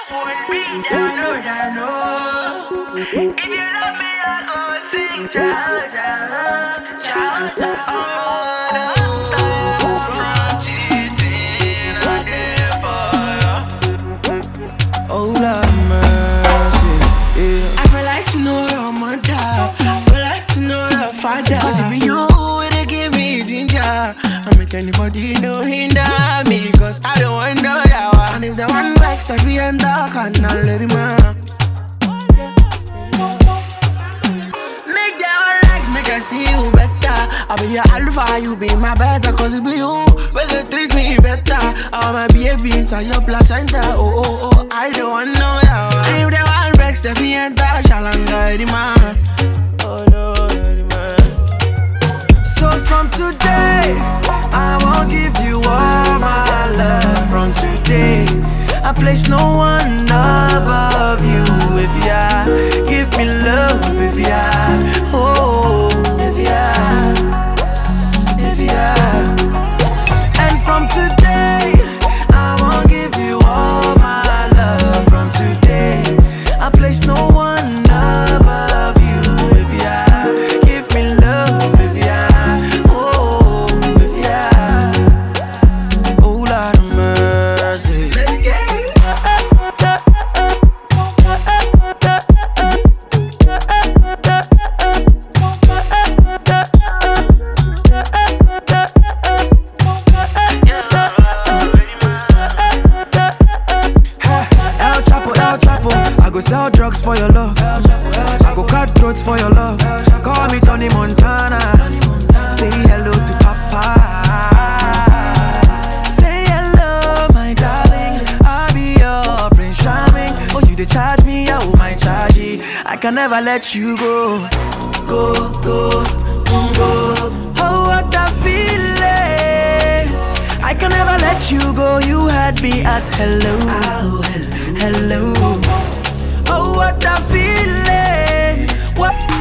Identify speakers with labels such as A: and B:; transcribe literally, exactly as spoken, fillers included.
A: Hold me down, down, down. If you love me, I go sing. Ciao, ciao, ciao, ciao. From cheating, I care for you. Oh, Lord have mercy, yeah. I feel like to know your mother. I feel like to know your father. Cause it be you, they give me ginger. I make anybody know hinder me. Cause I don't want no yawa. And if the one backs that we end up, I can't let him out. Make that one like, make I see you better. I be your alpha, you be my better. Cause it be you, will you treat me better. I'm a baby inside your placenta. Oh, oh, oh, I don't want no yawa. And if the one backs that we end up, shall I let him out. Oh no, let him out. So from today, I won't give you all my love. From today, I place no one above you. If you give me love, if you oh, if you, if you. And from today, I won't give you all my love. From today, I place no one above you. If you give me love, if you oh, if you oh, Lord of mercy. Let's get it. El Chapo, El Chapo, I go sell drugs for your love. I go cut throats for your love. Call me Tony Montana. Say hello to Papa. Say hello, my darling. I'll be your Prince Charming. Oh, you they charge me, oh my charge. I can never let you go, go, go, mm, go. Oh, what a feeling! I can never let you go. You had me at hello, oh, hello, hello. Oh, what a feeling! What?